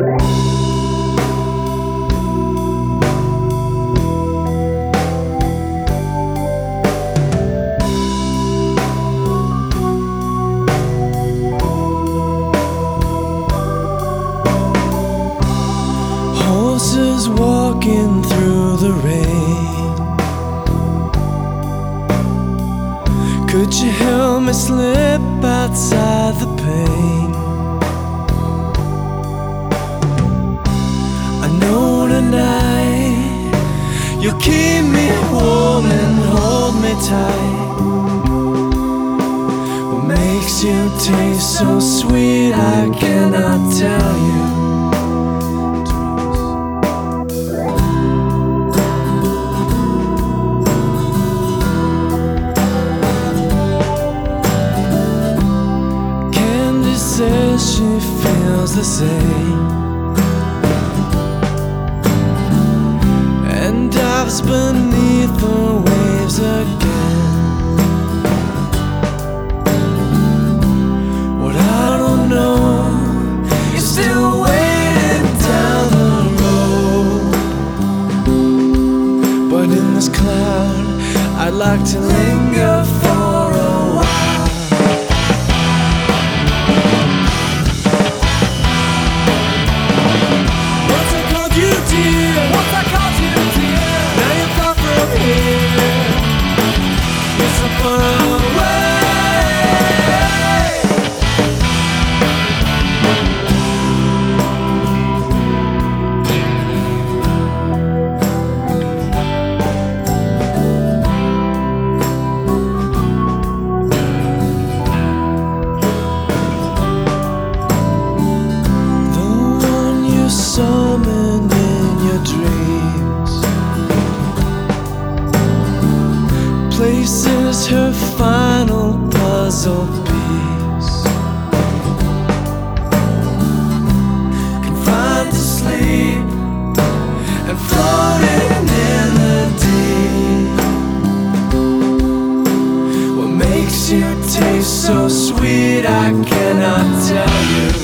Horses walking through the rain. Could you help me slip outside the pain? I know tonight you'll keep me warm and hold me tight. What makes you taste so sweet I cannot tell you. Says she feels the same and dives beneath the waves again. What I don't know is still waiting down the road. But in this cloud I'd like to linger for a while. Summoned in your dreams places her final puzzle piece, confined to sleep and floating in the deep. What makes you taste so sweet I cannot tell you.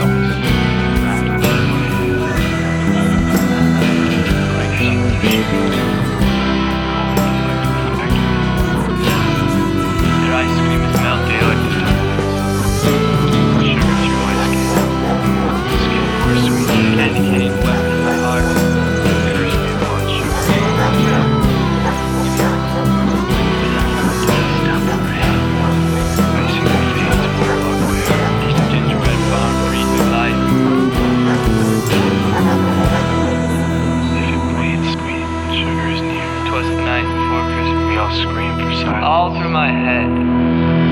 Baby.